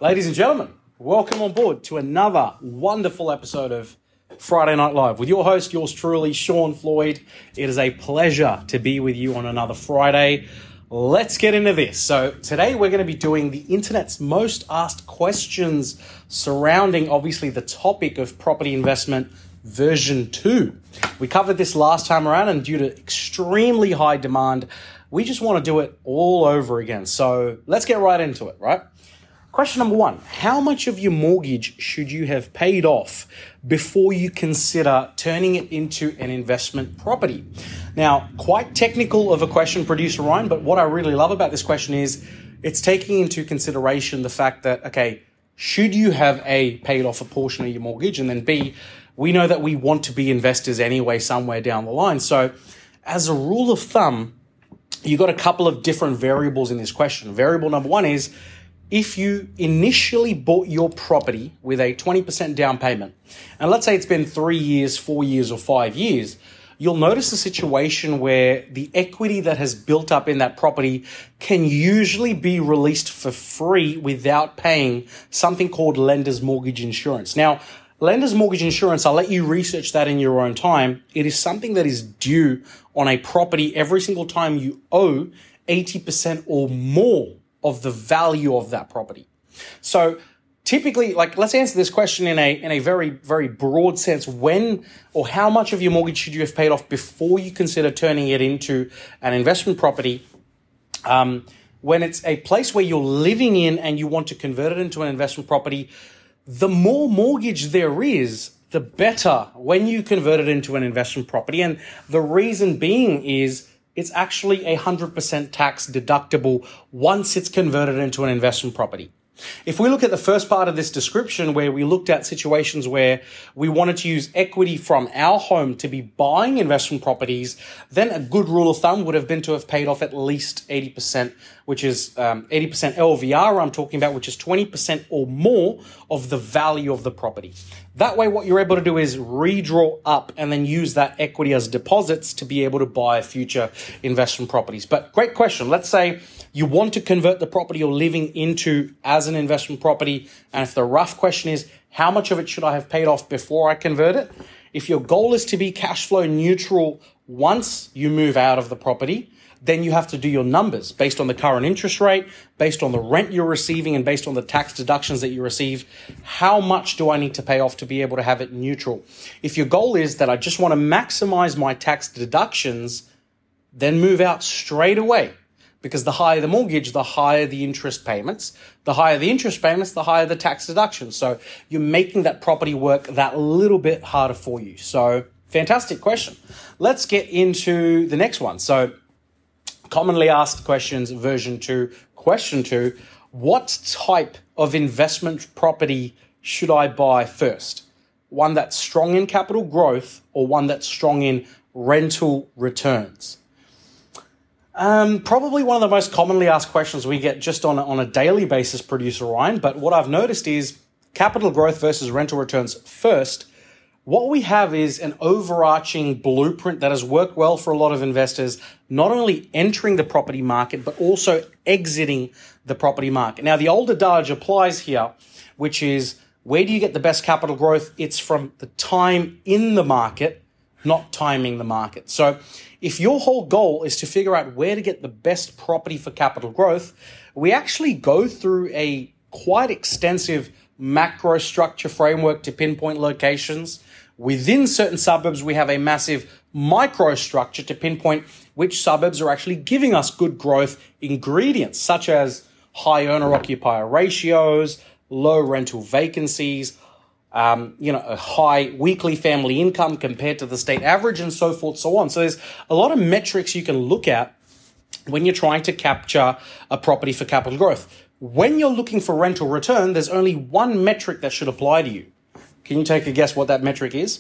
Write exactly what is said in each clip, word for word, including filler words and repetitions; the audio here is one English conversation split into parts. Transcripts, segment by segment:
Ladies and gentlemen, welcome on board to another wonderful episode of Friday Night Live with your host, yours truly, Sean Floyd. It is a pleasure to be with you on another Friday. Let's get into this. So today we're going to be doing the internet's most asked questions surrounding obviously the topic of property investment version two. We covered this last time around, and due to extremely high demand, we just want to do it all over again. So let's get right into it, right? Question number one, how much of your mortgage should you have paid off before you consider turning it into an investment property? Now, quite technical of a question, producer Ryan, but what I really love about this question is it's taking into consideration the fact that, okay, should you have A, paid off a portion of your mortgage, and then B, we know that we want to be investors anyway somewhere down the line. So as a rule of thumb, you got a couple of different variables in this question. Variable number one is, if you initially bought your property with a twenty percent down payment, and let's say it's been three years, four years, or five years, you'll notice a situation where the equity that has built up in that property can usually be released for free without paying something called lender's mortgage insurance. Now, lender's mortgage insurance, I'll let you research that in your own time. It is something that is due on a property every single time you owe eighty percent or more of the value of that property. So typically, like, let's answer this question in a in a very, very broad sense. When or how much of your mortgage should you have paid off before you consider turning it into an investment property? Um, when it's a place where you're living in and you want to convert it into an investment property, the more mortgage there is, the better when you convert it into an investment property. And the reason being is it's actually a one hundred percent tax deductible once it's converted into an investment property. If we look at the first part of this description where we looked at situations where we wanted to use equity from our home to be buying investment properties, then a good rule of thumb would have been to have paid off at least eighty percent, which is um, eighty percent L V R I'm talking about, which is twenty percent or more of the value of the property. That way, what you're able to do is redraw up and then use that equity as deposits to be able to buy future investment properties. But great question. Let's say you want to convert the property you're living into as an investment property. And if the rough question is, how much of it should I have paid off before I convert it? If your goal is to be cash flow neutral once you move out of the property, then you have to do your numbers based on the current interest rate, based on the rent you're receiving, and based on the tax deductions that you receive. How much do I need to pay off to be able to have it neutral? If your goal is that I just want to maximize my tax deductions, then move out straight away. Because the higher the mortgage, the higher the interest payments. The higher the interest payments, the higher the tax deductions. So you're making that property work that little bit harder for you. So fantastic question. Let's get into the next one. So commonly asked questions, version two, question two, what type of investment property should I buy first? One that's strong in capital growth or one that's strong in rental returns? Um, probably one of the most commonly asked questions we get just on a, on a daily basis, producer Ryan. But what I've noticed is capital growth versus rental returns first. What we have is an overarching blueprint that has worked well for a lot of investors, not only entering the property market, but also exiting the property market. Now, the old adage applies here, which is, where do you get the best capital growth? It's from the time in the market, not timing the market. So if your whole goal is to figure out where to get the best property for capital growth, we actually go through a quite extensive macro structure framework to pinpoint locations. Within certain suburbs, we have a massive micro structure to pinpoint which suburbs are actually giving us good growth ingredients, such as high owner-occupier ratios, low rental vacancies, um, you know, a high weekly family income compared to the state average, and so forth, so on. So there's a lot of metrics you can look at when you're trying to capture a property for capital growth. When you're looking for rental return, there's only one metric that should apply to you. Can you take a guess what that metric is?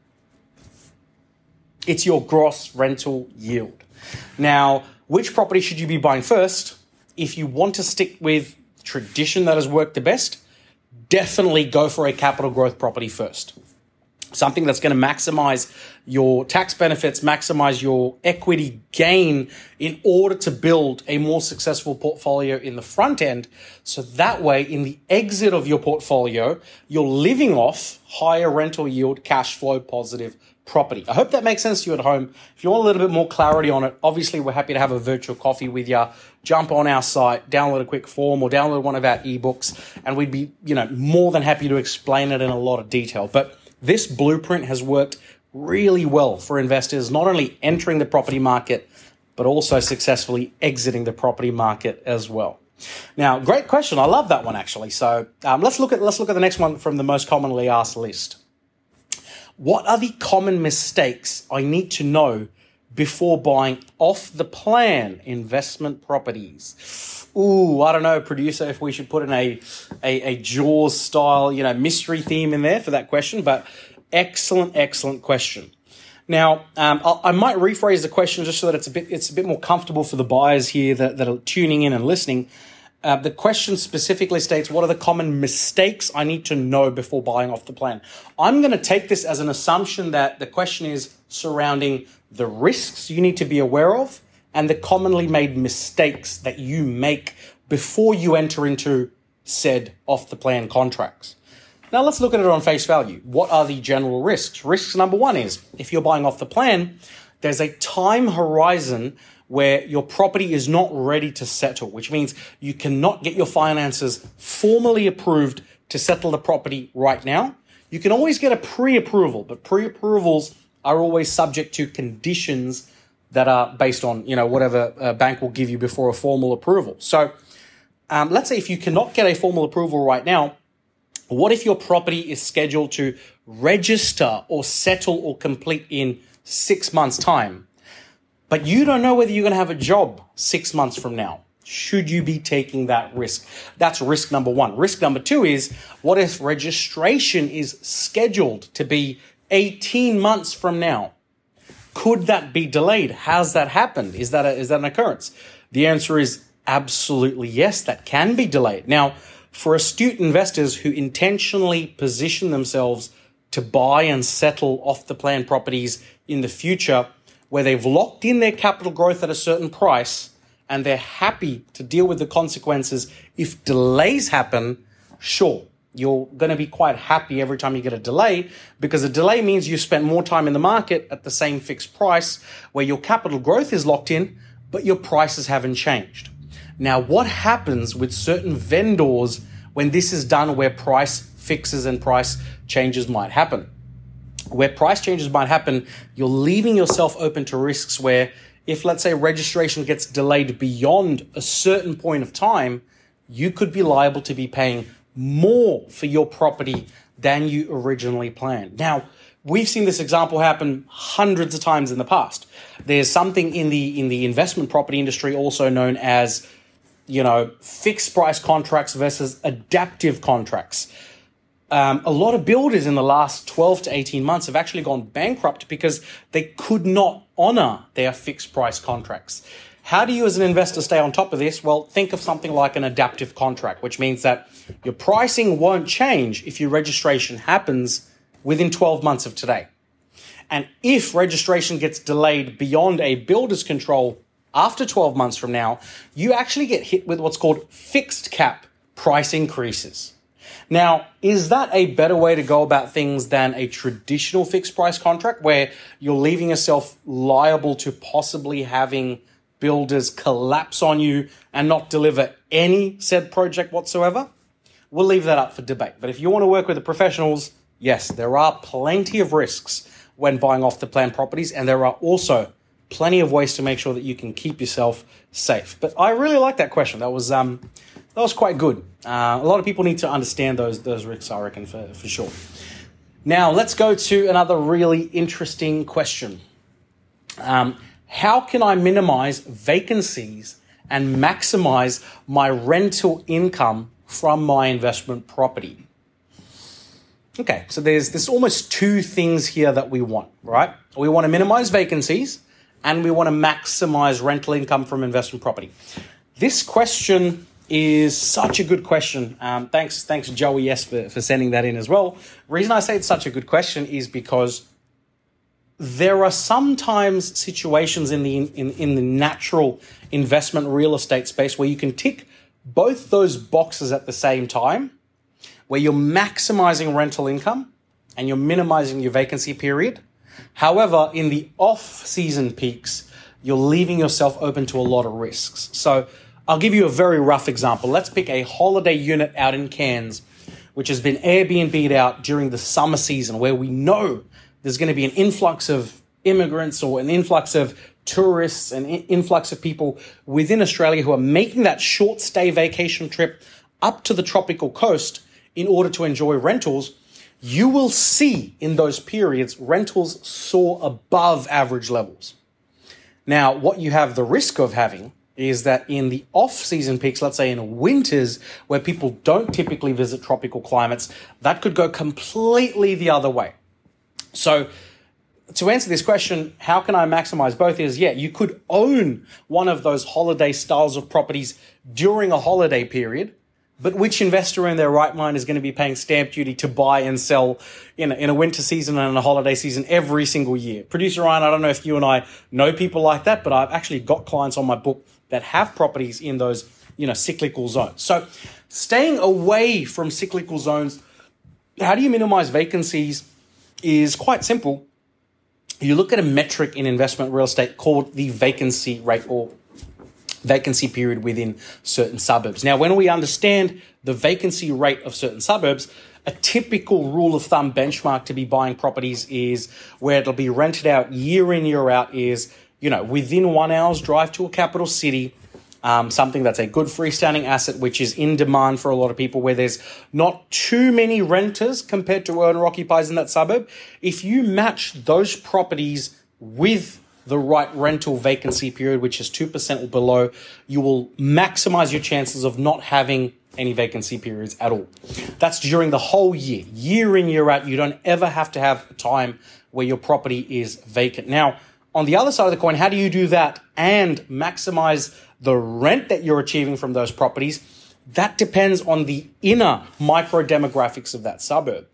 It's your gross rental yield. Now, which property should you be buying first? If you want to stick with tradition that has worked the best, definitely go for a capital growth property first. something that's going to maximize your tax benefits, maximize your equity gain in order to build a more successful portfolio in the front end. So that way, in the exit of your portfolio, you're living off higher rental yield, cash flow positive property. I hope that makes sense to you at home. If you want a little bit more clarity on it, obviously we're happy to have a virtual coffee with you. Jump on our site, download a quick form or download one of our ebooks, and we'd be, you know, more than happy to explain it in a lot of detail. But this blueprint has worked really well for investors, not only entering the property market, but also successfully exiting the property market as well. Now, great question. I love that one, actually. So um, let's look at let's look at the next one from the most commonly asked list. What are the common mistakes I need to know before buying off the plan investment properties? Ooh, I don't know, producer, if we should put in a, a, a Jaws style, you know, mystery theme in there for that question, but excellent, excellent question. Now, um, I, I might rephrase the question just so that it's a bit it's a bit more comfortable for the buyers here that, that are tuning in and listening. Uh, the question specifically states, what are the common mistakes I need to know before buying off the plan? I'm going to take this as an assumption that the question is surrounding the risks you need to be aware of and the commonly made mistakes that you make before you enter into said off the plan contracts. Now let's look at it on face value. What are the general risks? Risks number one is, if you're buying off the plan, there's a time horizon where your property is not ready to settle, which means you cannot get your finances formally approved to settle the property right now. You can always get a pre-approval, but pre-approvals are always subject to conditions that are based on, you know, whatever a bank will give you before a formal approval. So um, let's say if you cannot get a formal approval right now, what if your property is scheduled to register or settle or complete in six months' time? But you don't know whether you're going to have a job six months from now. Should you be taking that risk? That's risk number one. Risk number two is, what if registration is scheduled to be eighteen months from now? Could that be delayed? Has that happened? Is that a, is that an occurrence? The answer is absolutely yes, that can be delayed. Now, for astute investors who intentionally position themselves to buy and settle off the plan properties in the future, where they've locked in their capital growth at a certain price and they're happy to deal with the consequences if delays happen, sure, you're going to be quite happy every time you get a delay, because a delay means you spent more time in the market at the same fixed price where your capital growth is locked in, but your prices haven't changed. Now, what happens with certain vendors when this is done, where price fixes and price changes might happen? Where price changes might happen, you're leaving yourself open to risks where, if, let's say, registration gets delayed beyond a certain point of time, you could be liable to be paying more for your property than you originally planned. Now, we've seen this example happen hundreds of times in the past. There's something in the in the investment property industry also known as, you know, fixed price contracts versus adaptive contracts. Um, a lot of builders in the last twelve to eighteen months have actually gone bankrupt because they could not honor their fixed price contracts. How do you as an investor stay on top of this? Well, think of something like an adaptive contract, which means that your pricing won't change if your registration happens within twelve months of today. And if registration gets delayed beyond a builder's control after twelve months from now, you actually get hit with what's called fixed cap price increases. Now, is that a better way to go about things than a traditional fixed price contract where you're leaving yourself liable to possibly having builders collapse on you and not deliver any said project whatsoever? We'll leave that up for debate. But if you want to work with the professionals, yes, there are plenty of risks when buying off the plan properties, and there are also plenty of ways to make sure that you can keep yourself safe. But I really like that question. That was um, that was quite good. Uh, a lot of people need to understand those those risks, I reckon, for, for sure. Now, let's go to another really interesting question. Um, how can I minimize vacancies and maximize my rental income from my investment property? Okay, so there's there's almost two things here that we want, right? We want to minimize vacancies and we want to maximize rental income from investment property. This question is such a good question. Um, thanks, thanks Joey S for, for sending that in as well. The reason I say it's such a good question is because there are sometimes situations in the in, in the natural investment real estate space where you can tick both those boxes at the same time, where you're maximizing rental income and you're minimizing your vacancy period. However, in the off-season peaks, you're leaving yourself open to a lot of risks. So I'll give you a very rough example. Let's pick a holiday unit out in Cairns, which has been Airbnb'd out during the summer season, where we know there's going to be an influx of immigrants or an influx of tourists, an influx of people within Australia who are making that short stay vacation trip up to the tropical coast in order to enjoy rentals. You will see in those periods rentals soar above average levels. Now, what you have the risk of having is that in the off-season peaks, let's say in winters, where people don't typically visit tropical climates, that could go completely the other way. So to answer this question, how can I maximize both is, yeah, you could own one of those holiday styles of properties during a holiday period, but which investor in their right mind is going to be paying stamp duty to buy and sell in a, in a winter season and a holiday season every single year? Producer Ryan, I don't know if you and I know people like that, but I've actually got clients on my book that have properties in those, you know, cyclical zones. So staying away from cyclical zones, how do you minimize vacancies is quite simple. You look at a metric in investment real estate called the vacancy rate or vacancy period within certain suburbs. Now, when we understand the vacancy rate of certain suburbs, a typical rule of thumb benchmark to be buying properties is where it'll be rented out year in, year out is, you know, within one hour's drive to a capital city, um, something that's a good freestanding asset, which is in demand for a lot of people, where there's not too many renters compared to owner-occupiers in that suburb. If you match those properties with the right rental vacancy period, which is two percent or below, you will maximize your chances of not having any vacancy periods at all. That's during the whole year. Year in, year out, you don't ever have to have a time where your property is vacant. Now, on the other side of the coin, how do you do that and maximize the rent that you're achieving from those properties? That depends on the inner micro demographics of that suburb.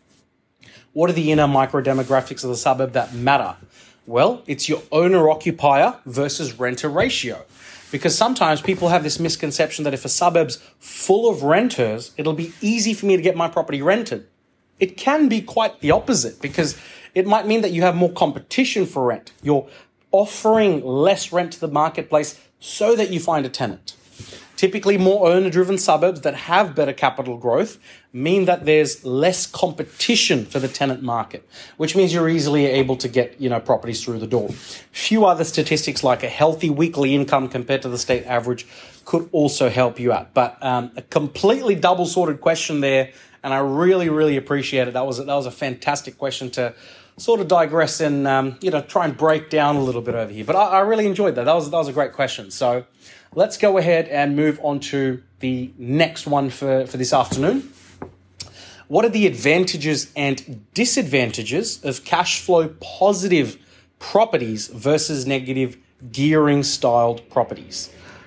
What are the inner micro demographics of the suburb that matter? Well, it's your owner-occupier versus renter ratio. Because sometimes people have this misconception that if a suburb's full of renters, it'll be easy for me to get my property rented. It can be quite the opposite, because it might mean that you have more competition for rent. You're offering less rent to the marketplace so that you find a tenant. Typically, more owner-driven suburbs that have better capital growth mean that there's less competition for the tenant market, which means you're easily able to get, you know, properties through the door. Few other statistics like a healthy weekly income compared to the state average could also help you out. But um, a completely double-sorted question there, and I really, really appreciate it. That was that was a fantastic question to sort of digress and um, you know try and break down a little bit over here. But I, I really enjoyed that. That was that was a great question. So let's go ahead and move on to the next one for, for this afternoon. What are the advantages and disadvantages of cash flow positive properties versus negative gearing styled properties?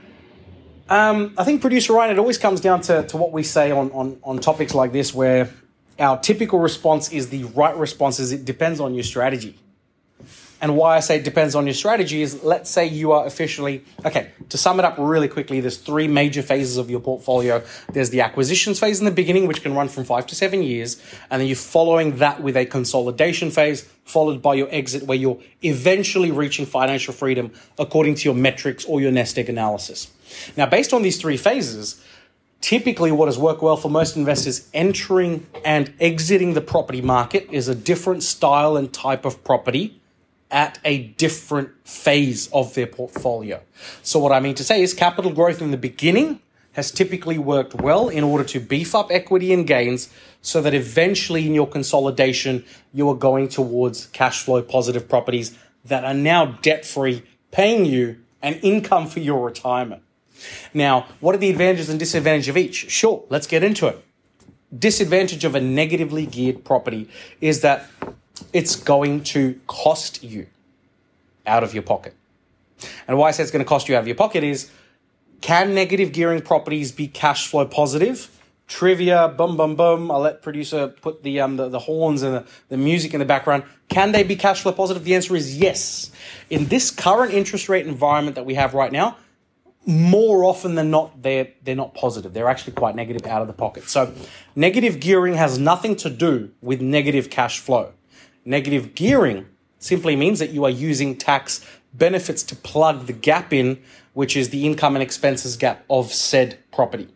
Um, I think, Producer Ryan, it always comes down to, to what we say on, on, on topics like this, where our typical response is the right response is it depends on your strategy. And why I say it depends on your strategy is, let's say you are officially, okay, to sum it up really quickly, there's three major phases of your portfolio. There's the acquisitions phase in the beginning, which can run from five to seven years. And then you're following that with a consolidation phase, followed by your exit, where you're eventually reaching financial freedom according to your metrics or your nest egg analysis. Now, based on these three phases, typically what has worked well for most investors entering and exiting the property market is a different style and type of property at a different phase of their portfolio. So what I mean to say is capital growth in the beginning has typically worked well in order to beef up equity and gains so that eventually in your consolidation, you are going towards cash flow positive properties that are now debt-free, paying you an income for your retirement. Now, what are the advantages and disadvantages of each? Sure, let's get into it. Disadvantage of a negatively geared property is that it's going to cost you out of your pocket. And why I say it's going to cost you out of your pocket is Can negative gearing properties be cash flow positive? Trivia, boom, boom, boom. I'll let producer put the um the, the horns and the, the music in the background. Can they be cash flow positive? The answer is yes. In this current interest rate environment that we have right now, more often than not, they're, they're not positive. They're actually quite negative out of the pocket. So negative gearing has nothing to do with negative cash flow. Negative gearing simply means that you are using tax benefits to plug the gap in, which is the income and expenses gap of said property.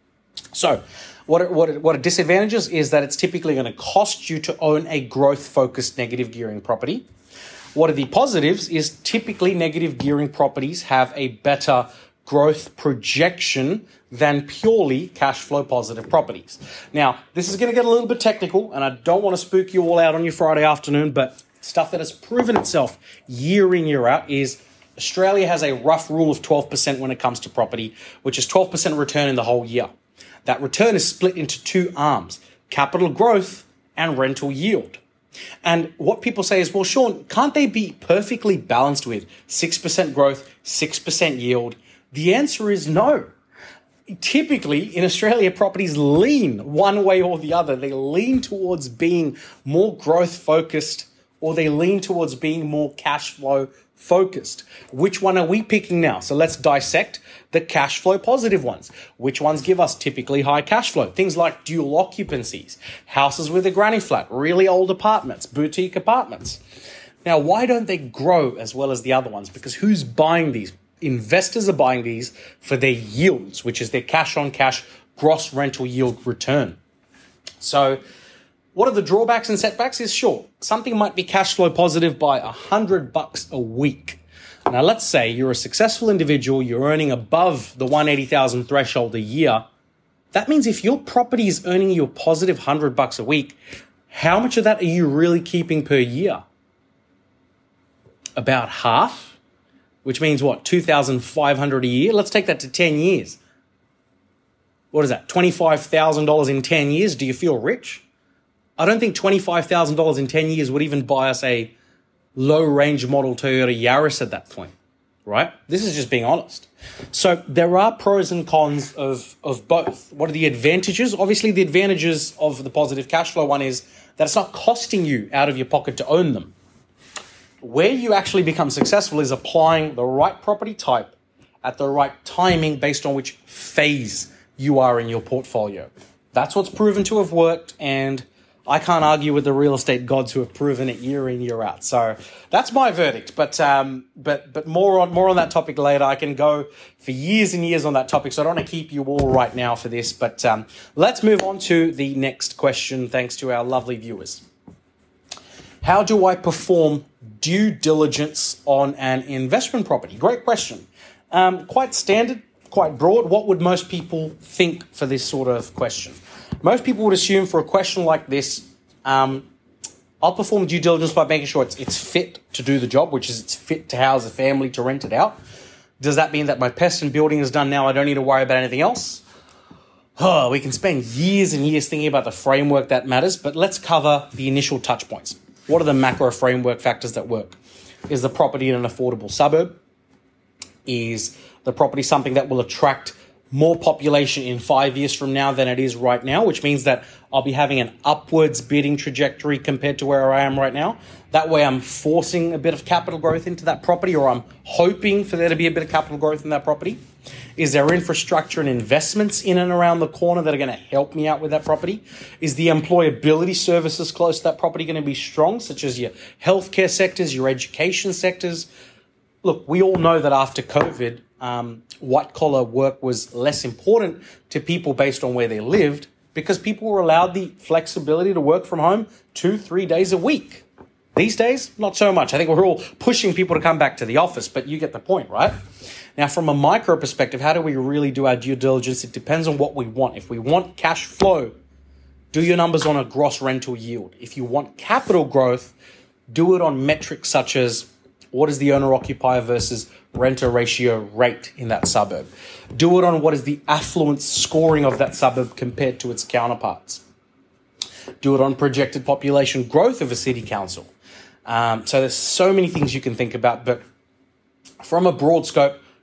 So what what what a disadvantage is, is that it's typically going to cost you to own a growth-focused negative gearing property. What are the positives is typically negative gearing properties have a better growth projection than purely cash flow positive properties. Now, this is going to get a little bit technical, and I don't want to spook you all out on your Friday afternoon, but stuff that has proven itself year in, year out is Australia has a rough rule of twelve percent when it comes to property, which is twelve percent return in the whole year. That return is split into two arms, capital growth and rental yield. And what people say is, well, Sean, can't they be perfectly balanced with six percent growth, six percent yield? The answer is no. Typically, in Australia, properties lean one way or the other. They lean towards being more growth-focused, or they lean towards being more cash flow focused. Which one are we picking now? So let's dissect the cash flow positive ones. Which ones give us typically high cash flow? Things like dual occupancies, houses with a granny flat, really old apartments, boutique apartments. Now, why don't they grow as well as the other ones? Because who's buying these? Investors are buying these for their yields, which is their cash on cash gross rental yield return. So what are the drawbacks and setbacks? Is sure, something might be cash flow positive by a hundred bucks a week. Now, let's say you're a successful individual, you're earning above the one hundred eighty thousand threshold a year. That means if your property is earning you a positive hundred bucks a week, how much of that are you really keeping per year? About half, which means what, two thousand five hundred a year? Let's take that to ten years. What is that, twenty-five thousand dollars in ten years? Do you feel rich? I don't think twenty-five thousand dollars in ten years would even buy us a low-range model Toyota Yaris at that point, right? This is just being honest. So there are pros and cons of, of both. What are the advantages? Obviously, the advantages of the positive cash flow one is that it's not costing you out of your pocket to own them. Where you actually become successful is applying the right property type at the right timing based on which phase you are in your portfolio. That's what's proven to have worked, and I can't argue with the real estate gods who have proven it year in, year out. So that's my verdict. But um, but but more on more on that topic later. I can go for years and years on that topic, so I don't want to keep you all right now for this. But um, let's move on to the next question, thanks to our lovely viewers. How do I perform due diligence on an investment property? Great question. Um, quite standard, quite broad. What would most people think for this sort of question? Most people would assume for a question like this, um, I'll perform due diligence by making sure it's, it's fit to do the job, which is it's fit to house a family, to rent it out. Does that mean that my pest and building is done now? I don't need to worry about anything else? Oh, we can spend years and years thinking about the framework that matters, but let's cover the initial touch points. What are the macro framework factors that work? Is the property in an affordable suburb? Is the property something that will attract more population in five years from now than it is right now, which means that I'll be having an upwards bidding trajectory compared to where I am right now? That way I'm forcing a bit of capital growth into that property, or I'm hoping for there to be a bit of capital growth in that property. Is there infrastructure and investments in and around the corner that are going to help me out with that property? Is the employability services close to that property going to be strong, such as your healthcare sectors, your education sectors? Look, we all know that after COVID, um, white-collar work was less important to people based on where they lived, because people were allowed the flexibility to work from home two, three days a week. These days, not so much. I think we're all pushing people to come back to the office, but you get the point, right? Now, from a micro perspective, how do we really do our due diligence? It depends on what we want. If we want cash flow, do your numbers on a gross rental yield. If you want capital growth, do it on metrics such as what is the owner-occupier versus renter ratio rate in that suburb. Do it on what is the affluence scoring of that suburb compared to its counterparts. Do it on projected population growth of a city council. Um, so there's so many things you can think about, but from a broad scope,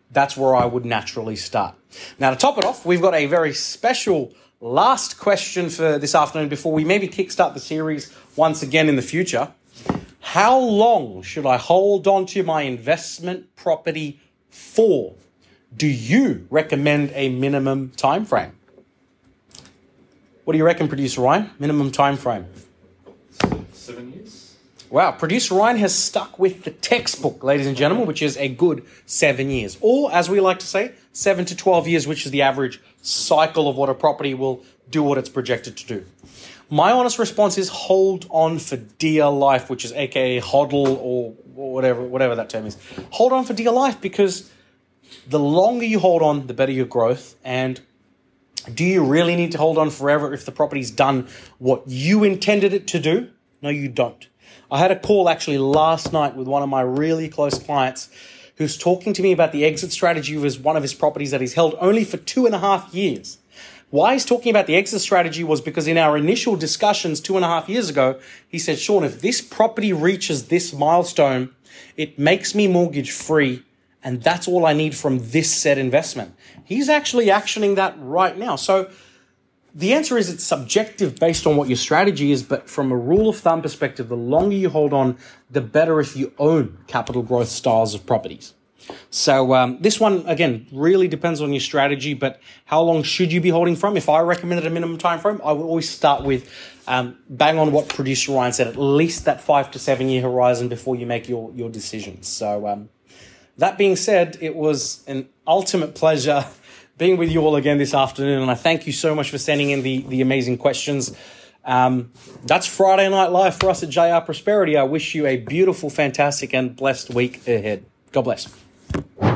that's where I would naturally start. Now, to top it off, we've got a very special last question for this afternoon before we maybe kickstart the series once again in the future. How long should I hold on to my investment property for? Do you recommend a minimum time frame? What do you reckon, Producer Ryan? Minimum time frame? Seven years. Wow, Producer Ryan has stuck with the textbook, ladies and gentlemen, which is a good seven years. Or, as we like to say, seven to twelve years, which is the average cycle of what a property will do what it's projected to do. My honest response is hold on for dear life, which is aka hodl or whatever, whatever that term is. Hold on for dear life, because the longer you hold on, the better your growth. And do you really need to hold on forever if the property's done what you intended it to do? No, you don't. I had a call actually last night with one of my really close clients who's talking to me about the exit strategy of his, one of his properties that he's held only for two and a half years. Why he's talking about the exit strategy was because in our initial discussions two and a half years ago, he said, Sean, if this property reaches this milestone, it makes me mortgage free. And that's all I need from this said investment. He's actually actioning that right now. So the answer is it's subjective based on what your strategy is. But from a rule of thumb perspective, the longer you hold on, the better if you own capital growth styles of properties. So um, this one, again, really depends on your strategy. But how long should you be holding from? If I recommended a minimum time frame, I would always start with um, bang on what Producer Ryan said, at least that five to seven year horizon before you make your, your decisions. So um, that being said, it was an ultimate pleasure being with you all again this afternoon. And I thank you so much for sending in the, the amazing questions. Um, that's Friday Night Live for us at J R Prosperity. I wish you a beautiful, fantastic, and blessed week ahead. God bless.